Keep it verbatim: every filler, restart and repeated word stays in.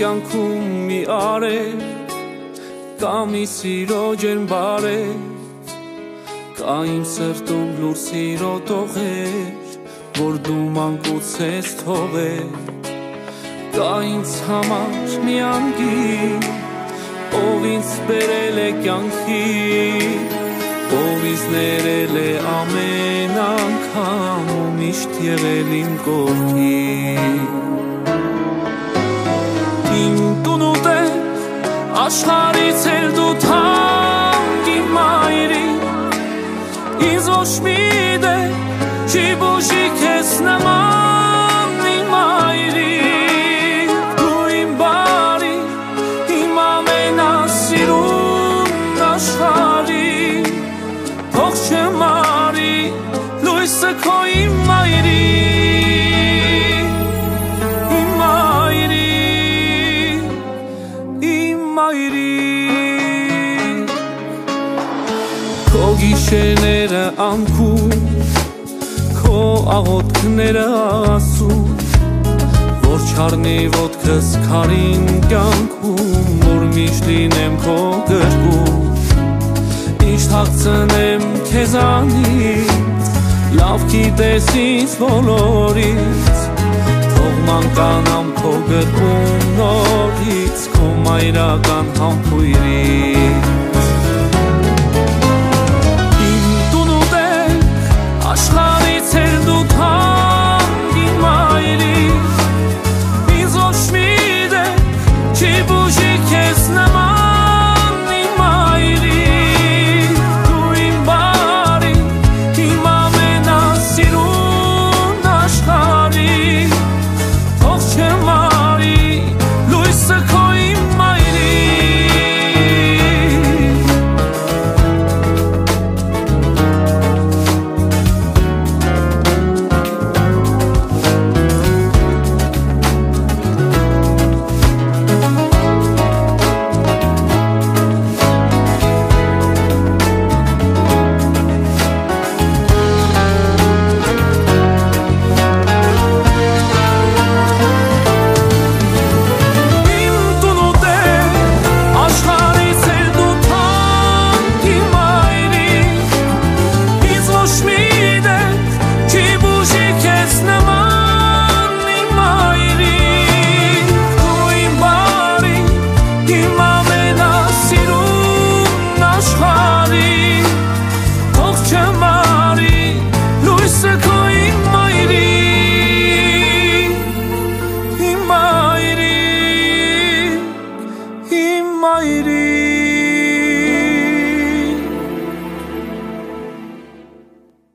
կյանքում մի արև կա մի սիրո ջերմբարև կա իմ սրտում լուր սիրո տողեր որ դու մանկուց ես թողել կա ինձ համար մի անգին ով ինձ բերել է կյանքի ով ինձ ներել է ամեն անգամ ու միշտ եղել իմ կողքին Իմ տուն ու տեղ աշխարհից էլ դու թանկ իմ մայրիկ ինձ ոչ մի դեր չի բուժի քեզ նման իմ մայրիկ դու իմ բարի իմ ամենասիրուն աշխարհի թող չմարի լույսը քո իմ մայրիկ Քո գիշերները անքուն Քո աղոթքները ասում Որ չառնի ոտքս քարին կյանքում Որ միշտ լինեմ քո գրկում Ինչ թաքցնեմ քեզանից Լավ գիտես ինձ բոլորից Թող մանկանամ քո գրկում նորից Քո մայրական համբույրից